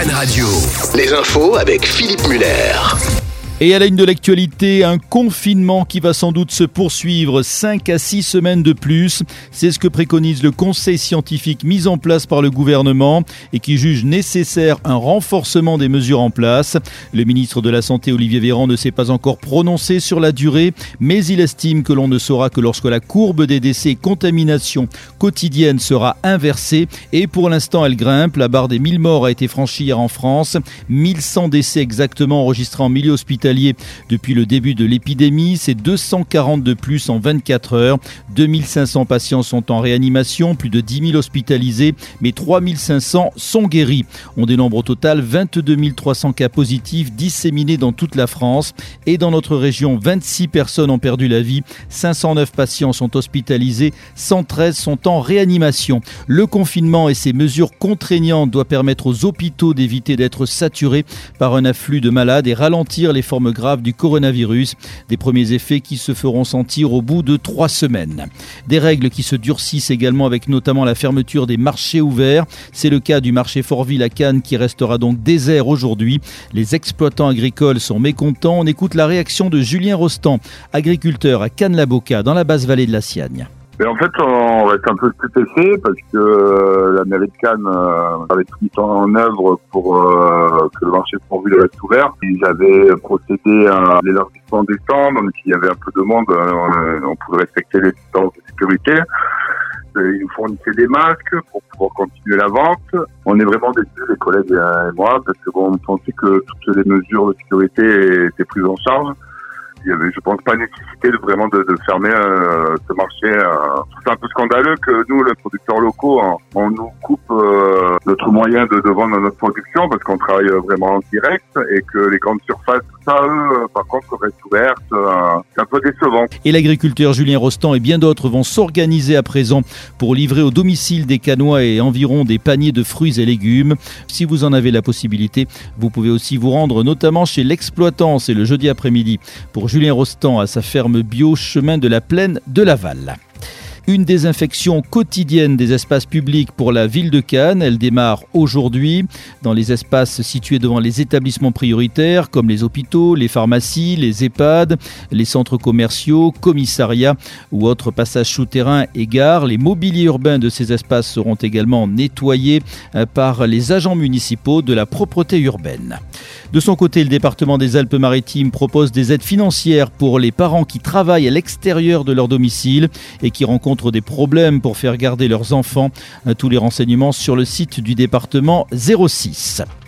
Cannes Radio. Les infos avec Philippe Muller. Et à la une de l'actualité, un confinement qui va sans doute se poursuivre 5 à 6 semaines de plus. C'est ce que préconise le conseil scientifique mis en place par le gouvernement et qui juge nécessaire un renforcement des mesures en place. Le ministre de la Santé, Olivier Véran, ne s'est pas encore prononcé sur la durée, mais il estime que l'on ne saura que lorsque la courbe des décès et contaminations quotidiennes sera inversée. Et pour l'instant, elle grimpe. La barre des 1000 morts a été franchie hier en France. 1100 décès exactement enregistrés en milieu hospitalier depuis le début de l'épidémie, c'est 240 de plus en 24 heures. 2500 patients sont en réanimation, plus de 10 000 hospitalisés, mais 3500 sont guéris. On dénombre au total 22 300 cas positifs disséminés dans toute la France. Et dans notre région, 26 personnes ont perdu la vie, 509 patients sont hospitalisés, 113 sont en réanimation. Le confinement et ses mesures contraignantes doivent permettre aux hôpitaux d'éviter d'être saturés par un afflux de malades et ralentir les formes graves du coronavirus. Des premiers effets qui se feront sentir au bout de 3 semaines. Des règles qui se durcissent également avec notamment la fermeture des marchés ouverts. C'est le cas du marché Fortville à Cannes qui restera donc désert aujourd'hui. Les exploitants agricoles sont mécontents. On écoute la réaction de Julien Rostand, agriculteur à Cannes-la-Boca dans la basse vallée de la Siagne. Et en fait, on reste un peu stupéfait parce que la mairie de Cannes avait tout mis en œuvre pour que le marché Fortville reste ouvert. Ils avaient procédé à l'élargissement en décembre, même s'il y avait un peu de monde, on pouvait respecter les distances de sécurité. Ils nous fournissaient des masques pour pouvoir continuer la vente. On est vraiment déçus, les collègues et moi, parce que on pensait que toutes les mesures de sécurité étaient prises en charge. Il y avait, je pense, pas nécessité de vraiment de fermer ce marché. C'est un peu scandaleux que nous, les producteurs locaux, on nous coupe notre moyen de vendre notre production parce qu'on travaille vraiment en direct et que les grandes surfaces, ça, eux, par contre, restent ouvertes. C'est un peu décevant. Et l'agriculteur Julien Rostand et bien d'autres vont s'organiser à présent pour livrer au domicile des Cannois et environ des paniers de fruits et légumes. Si vous en avez la possibilité, vous pouvez aussi vous rendre notamment chez l'exploitant, c'est le jeudi après-midi, pour Julien Rostand à sa ferme bio chemin de la Plaine de Laval. Une désinfection quotidienne des espaces publics pour la ville de Cannes. Elle démarre aujourd'hui dans les espaces situés devant les établissements prioritaires comme les hôpitaux, les pharmacies, les EHPAD, les centres commerciaux, commissariats ou autres passages souterrains et gares. Les mobiliers urbains de ces espaces seront également nettoyés par les agents municipaux de la propreté urbaine. De son côté, le département des Alpes-Maritimes propose des aides financières pour les parents qui travaillent à l'extérieur de leur domicile et qui rencontrent des problèmes pour faire garder leurs enfants. Tous les renseignements sur le site du département 06.